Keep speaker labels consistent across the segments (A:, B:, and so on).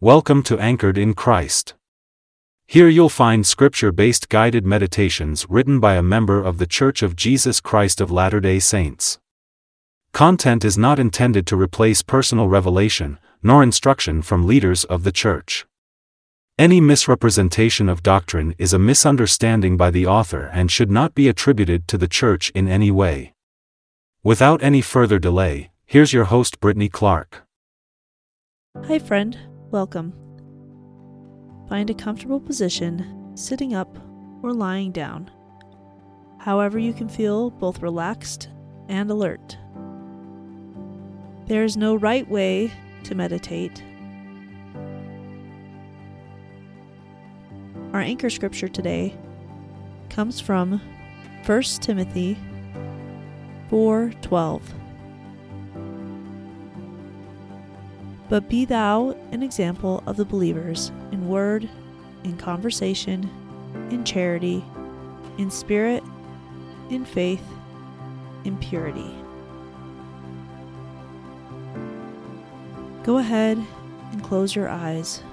A: Welcome to Anchored in Christ. Here you'll find scripture-based guided meditations written by a member of The Church of Jesus Christ of Latter-day Saints. Content is not intended to replace personal revelation, nor instruction from leaders of the church. Any misrepresentation of doctrine is a misunderstanding by the author and should not be attributed to the church in any way. Without any further delay, here's your host Brittany Clark.
B: Hi friend, welcome. Find a comfortable position, sitting up or lying down. However you can feel both relaxed and alert. There is no right way to meditate. Our anchor scripture today comes from 1 Timothy 4:12. But be thou an example of the believers in word, in conversation, in charity, in spirit, in faith, in purity. Go ahead and close your eyes.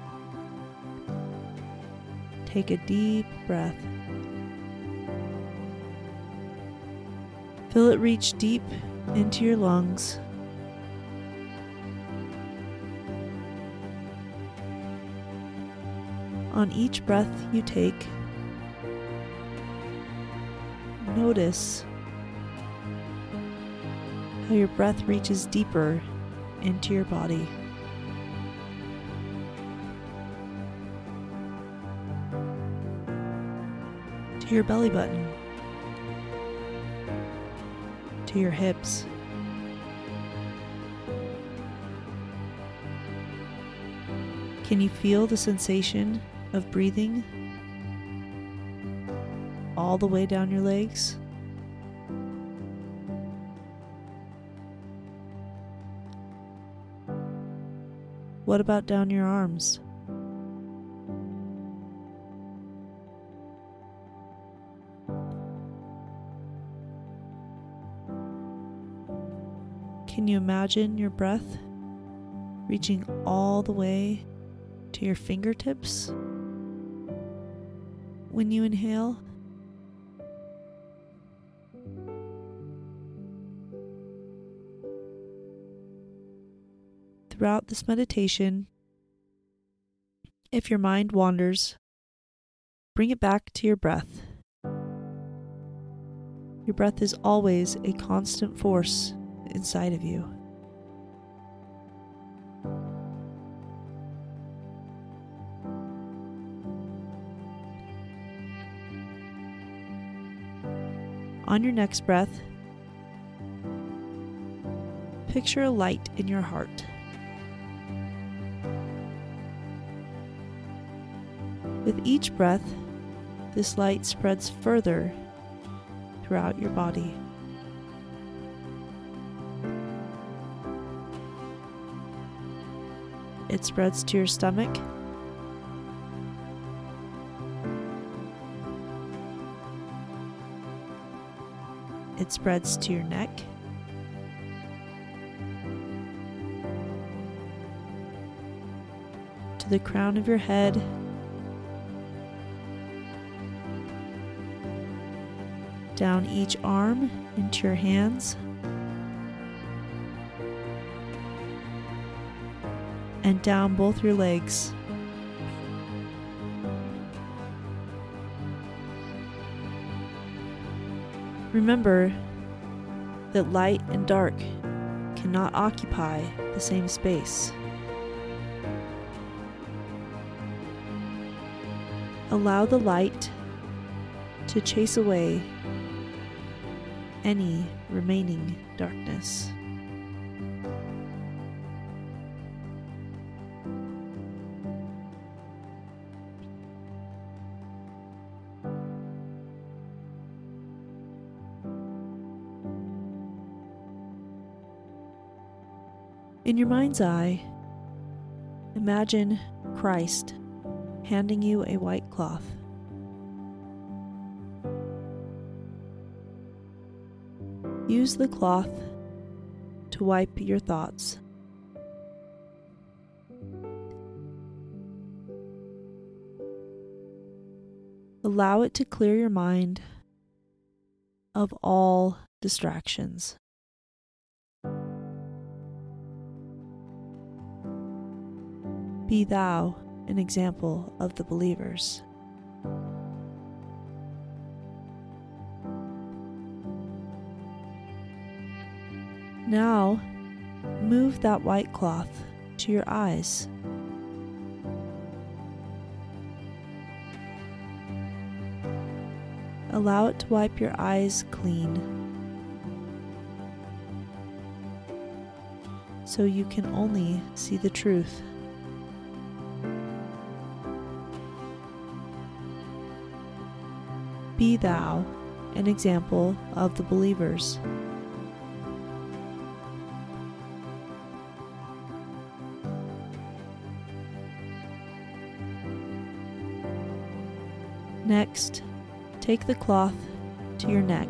B: Take a deep breath. Feel it reach deep into your lungs. On each breath you take, notice how your breath reaches deeper into your body. To your belly button, to your hips, can you feel the sensation of breathing all the way down your legs? What about down your arms? Can you imagine your breath reaching all the way to your fingertips when you inhale? Throughout this meditation, if your mind wanders, bring it back to your breath. Your breath is always a constant force inside of you. On your next breath, picture a light in your heart. With each breath, this light spreads further throughout your body. It spreads to your stomach, it spreads to your neck, to the crown of your head, down each arm into your hands, and down both your legs. Remember that light and dark cannot occupy the same space. Allow the light to chase away any remaining darkness. In your mind's eye, imagine Christ handing you a white cloth. Use the cloth to wipe your thoughts. Allow it to clear your mind of all distractions. Be thou an example of the believers. Now, move that white cloth to your eyes. Allow it to wipe your eyes clean so you can only see the truth. Be thou an example of the believers. Next, take the cloth to your neck.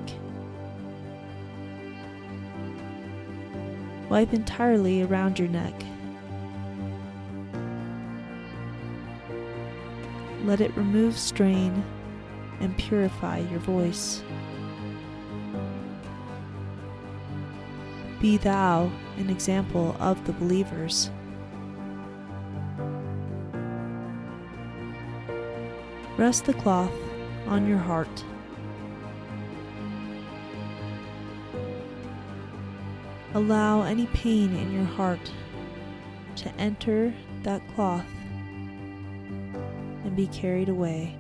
B: Wipe entirely around your neck. Let it remove strain and purify your voice. Be thou an example of the believers. Rest the cloth on your heart. Allow any pain in your heart to enter that cloth and be carried away.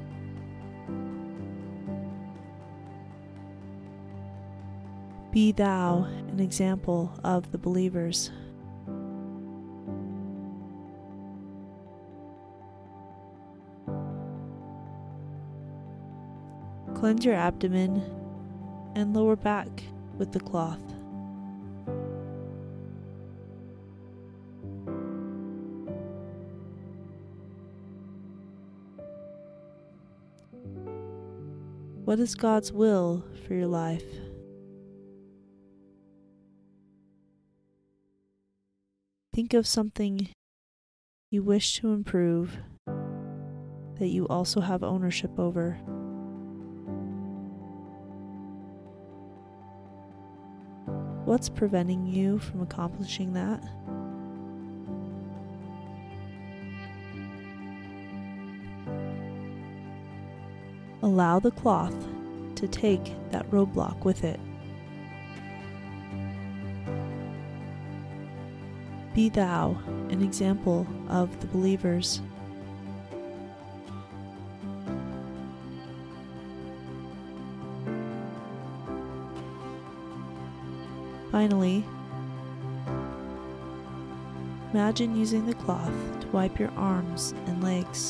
B: Be thou an example of the believers. Cleanse your abdomen and lower back with the cloth. What is God's will for your life? Think of something you wish to improve that you also have ownership over. What's preventing you from accomplishing that? Allow the cloth to take that roadblock with it. Be thou an example of the believers. Finally, imagine using the cloth to wipe your arms and legs.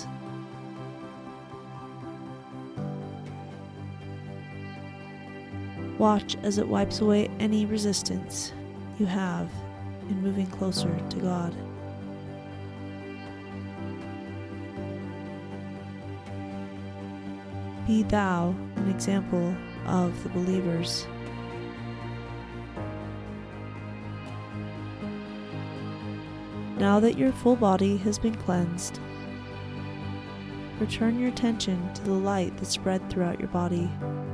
B: Watch as it wipes away any resistance you have in moving closer to God. Be thou an example of the believers. Now that your full body has been cleansed, return your attention to the light that spread throughout your body.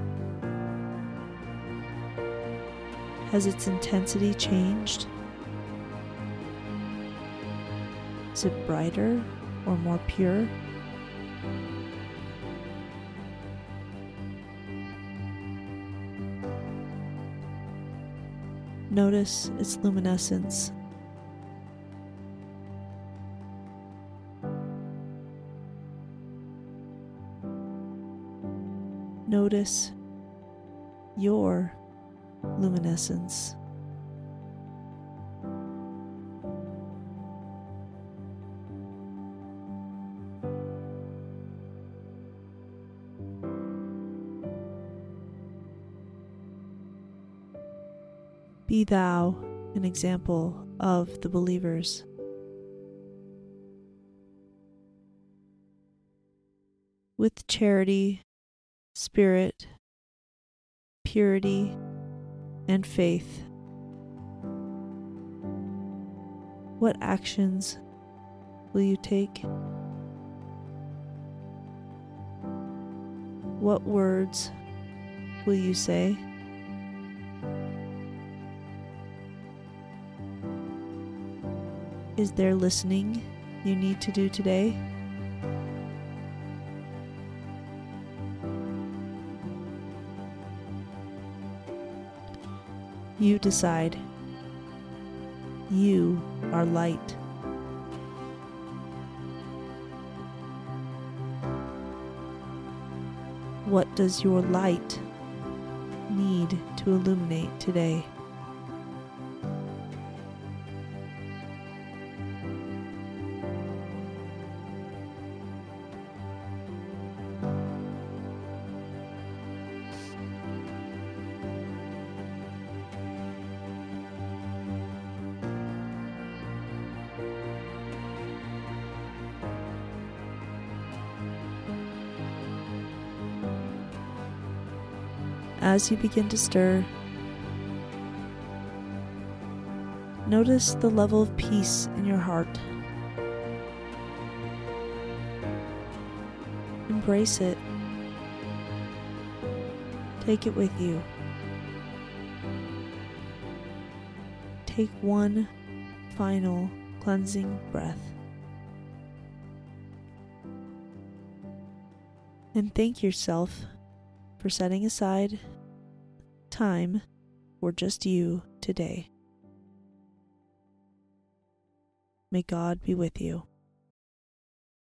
B: Has its intensity changed? Is it brighter or more pure? Notice its luminescence. Notice your luminescence. Be thou an example of the believers. With charity, spirit, purity, and faith, what actions will you take? What words will you say? Is there listening you need to do today? You decide. You are light. What does your light need to illuminate today? As you begin to stir, notice the level of peace in your heart. Embrace it. Take it with you. Take one final cleansing breath. And thank yourself for setting aside time for just you today. May God be with you.